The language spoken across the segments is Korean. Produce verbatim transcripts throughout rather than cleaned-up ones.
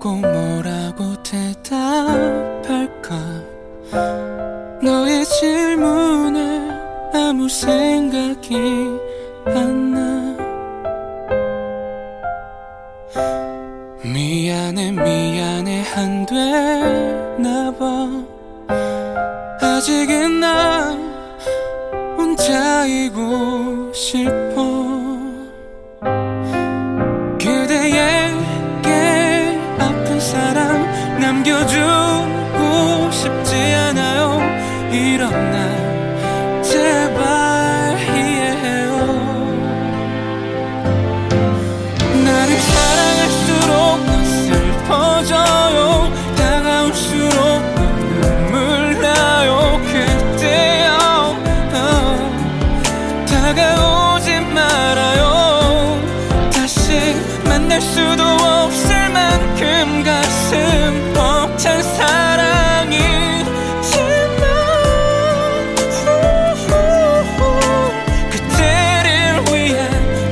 보고 뭐라고 대답할까. 너의 질문에 아무 생각이 안 나. 미안해 미안해 안 되나봐. 아직은 나 혼자이고 싶어. 그대에게 아픈 사랑 남겨주고 싶지 않아요. 이런 날 제발 이해해요. 나를 사랑할수록 난 슬퍼져요. 다가올수록 난 눈물 나요. 그때요 어, 다가오지 말아요. 다시 만날 수도 없을 만큼 가슴 벅찬 사랑이지만 그때를 위해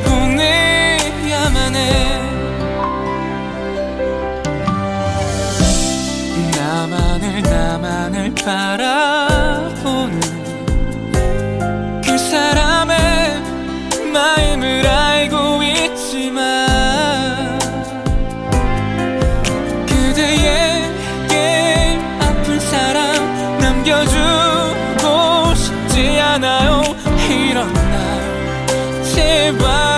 보내야만 해. 나만을 나만을 바라보는 그 사람의 마음을 알고 있지만 그대에게 아픈 사랑 남겨주고 싶지 않아요. 이런 날 제발